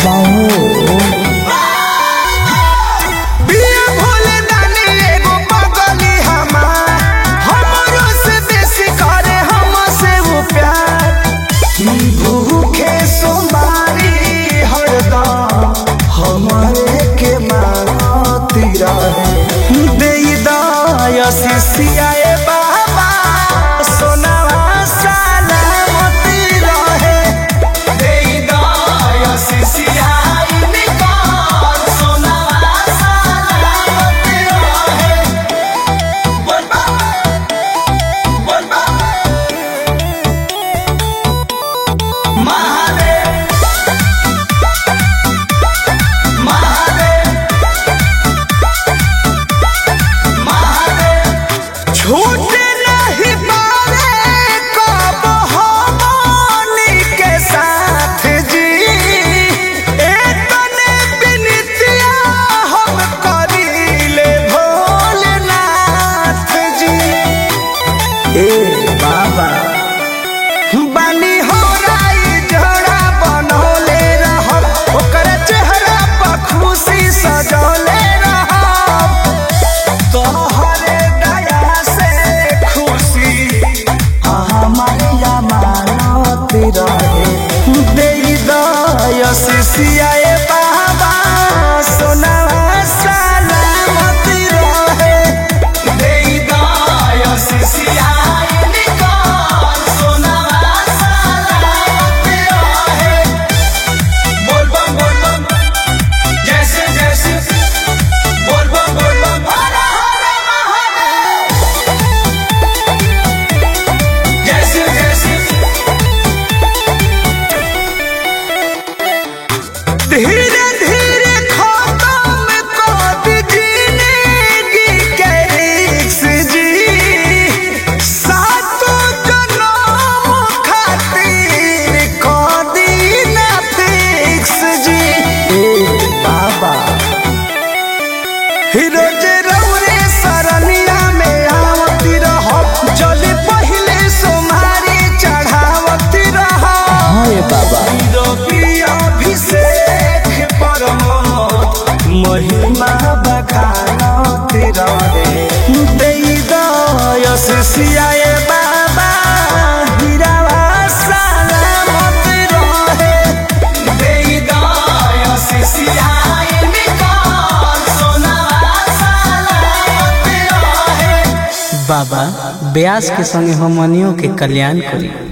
बाबा सियाए बाबा सोनावा सलामती रहे देईदाया सियाई निकाल सोनावा सलामती रहे बोल बाबा महादेव छूट नहीं पावे कब हमनी के साथ जी एतने बिनतिया हम करीले भोलेनाथ जी ए बाबा बानी हो राई जड़ा बनौले रहब ओकर चेहरा पर खुशी सजौले रहब तोहरे दया से खुशी हमारे मानती रहे देईदाया सियाए बाबा सोनावा सलामती रहे देईदाया सियाई निकाल सोनावा सलामती रहे बोल बम जैसे जैसे बोल बम हर हर महादेव जैसे जैसे धीरे धीरे खत्म कर जिंदगी के रिक्स जी सातों जन्म खातिर कर दीना फिक्स जी ए बाबा रोज रौरे सरनिया में आवती रहब जल पहले सोमारी चढ़ावती रहब हाय बाबा अभिषेक महिमा बखानती रहे देईदाया सियाए बाबा हीरावा सलामती रहे देईदाया सियाए निकाल सोनावा सलामती रहे बाबा ब्यास के संगे हमनियों के कल्याण करी।